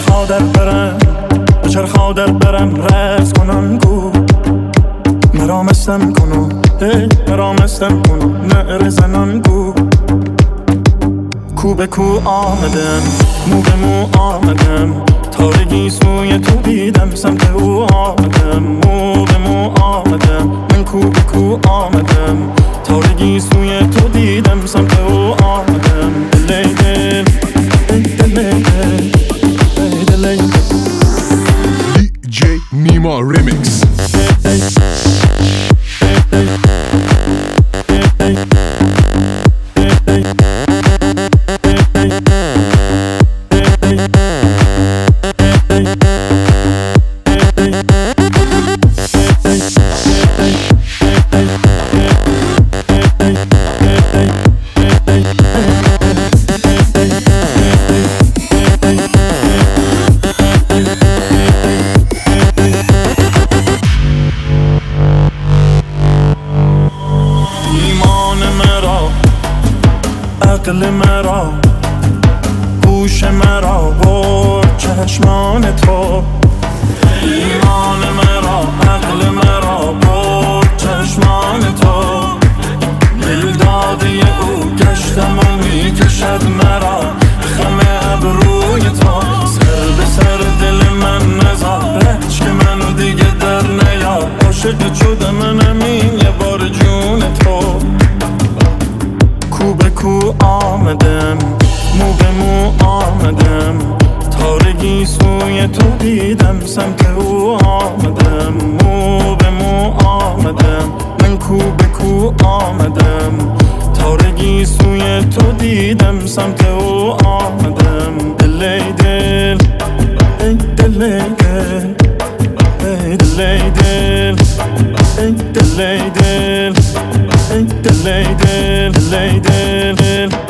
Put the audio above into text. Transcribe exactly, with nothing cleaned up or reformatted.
چرخا در برم به چرخا در برم رز کنم گو مرا مستم کنو ای مرا مستم کنو نعره زنم گو کو به کو آمدم مو به مو آمدم تارگی سوی تو دیدم سمت او آمدم مو به مو آمدم من کو به کو آمدم تارگی سوی تو دیدم سمت او آمدم دل دل دل دل دل دی جی نیما ریمیکس. عقل مرا گوش مرا برد چشمان تو ایمان مرا عقل مرا برد چشمان تو دل داده او گشتم و می کشد مرا خم ابروی تو سر به سر دل من نزار که منو دیگه در نیار عاشق شده منم این یه بار جون تو کو به کو آمدم مو به مو آمدم تارگی سوی تو دیدم سمت او آمدم مو به مو آمدم من کو به کو آمدم تارگی سوی تو دیدم سمت او آمدم دل دل ای دل دل ای دل دل ای دل دل ای دل دل دل دل